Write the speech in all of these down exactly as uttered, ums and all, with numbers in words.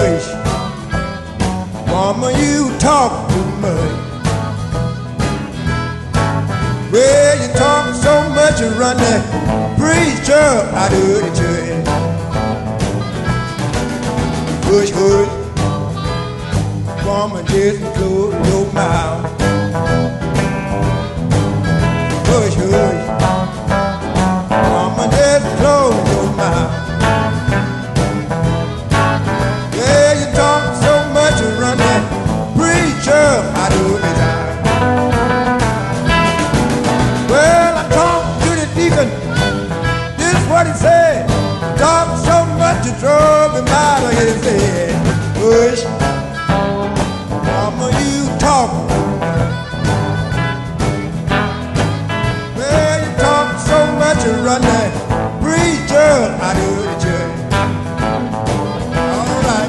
hush. Mama, you talk too much. Well, you talk so much, you run that preacher out of the church. Hush, hush. Mama, just close your mouth. Hush, hush. Mama, just close your mouth. Yeah, you talk so much, you run that preacher out of the town. Well, I talked to the deacon. This is what he said. Talk so much, you drove him out of his head. Hush. Mama, you talk. Well, you talk so much, you run that preacher out of the church. All right.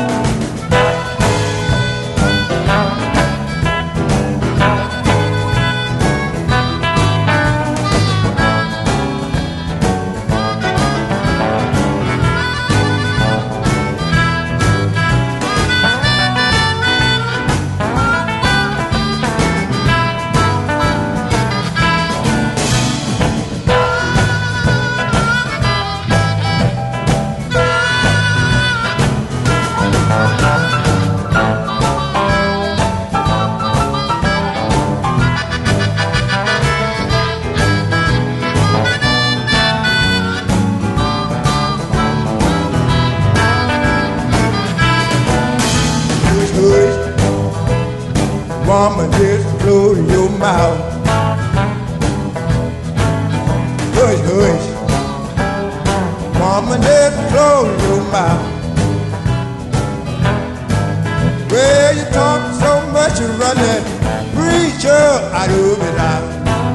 Mama, just close your mouth. Hush, hush. Mama, just close your mouth. Well, you talk so much, you run that preacher out of his house.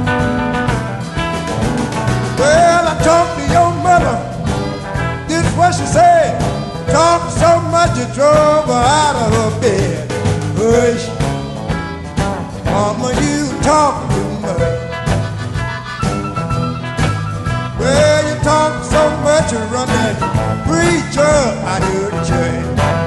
Well, I talked to your mother. This is what she said. Talk so much, you drove her out of her bed. Hush. Mama, you talk too much. Well, you talk so much, you run that preacher out of the church.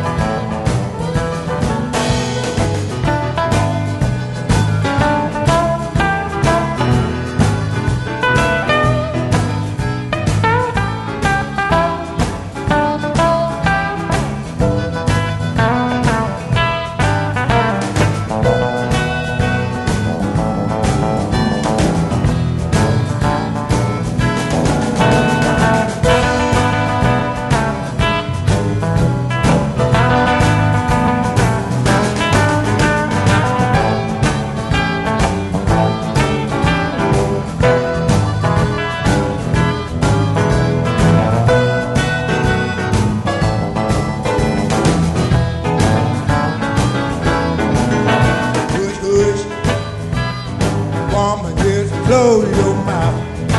Mama, just close your mouth.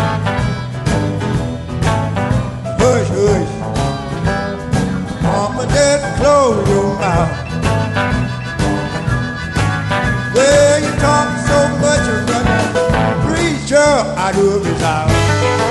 Hush, hush. Mama, just close your mouth. Well, you talk so much, you run that preacher out of his house.